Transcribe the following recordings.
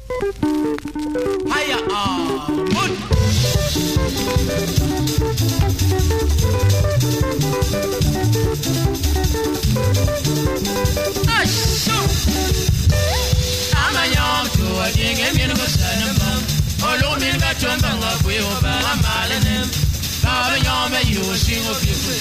Hiya, good. I'm a young to a king and you know, son of them. All over me, got your bang up with over a mile in him. Baba, you will sing of people.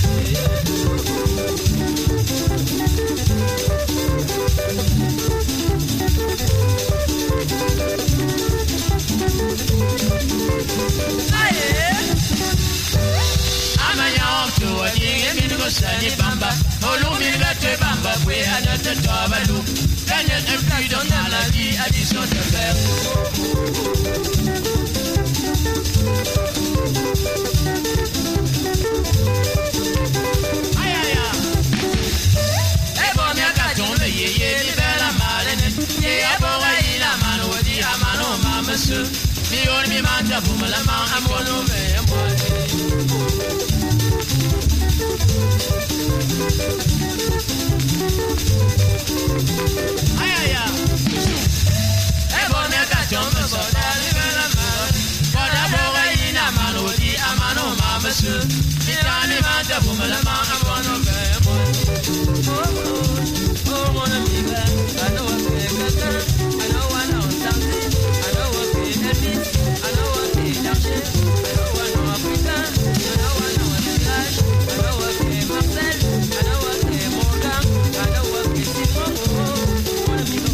I'm a young to a king and you know, Sunny Bamba. All over me, got your bamba, we had at the top of loop. Then you don't know the addition of them. Mi on mi manda bumala ma amono me amore. Ay ay ay. E bone ka chombe so dali bela ma. Boda boga ina mano di amano ma mesu. Mi tani manda bumala ma amono me amore. Oh mona mi ba. I know what I know what I know something. I know what I know what I know Africa. I know what Flash. I know what Marcel. I know what Morgan. I know what Simon. Wanna be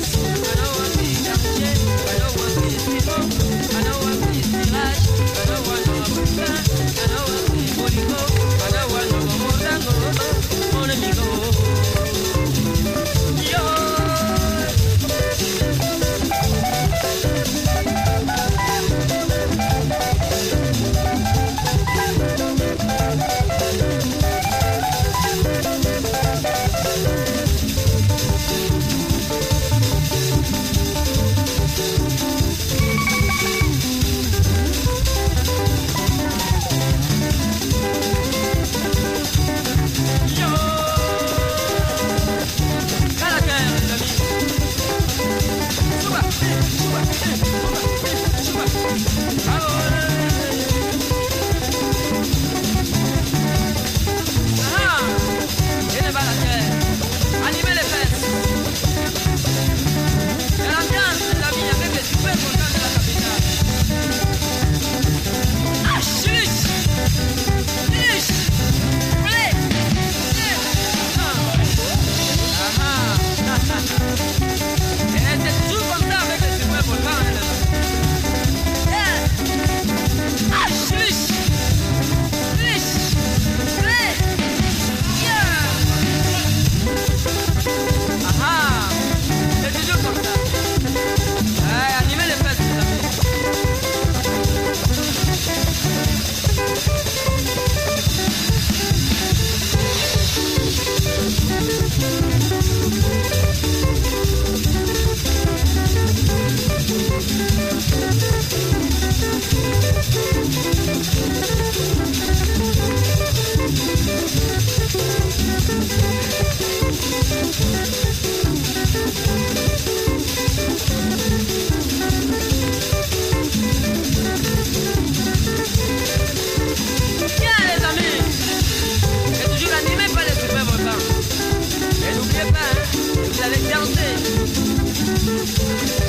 I know what danser.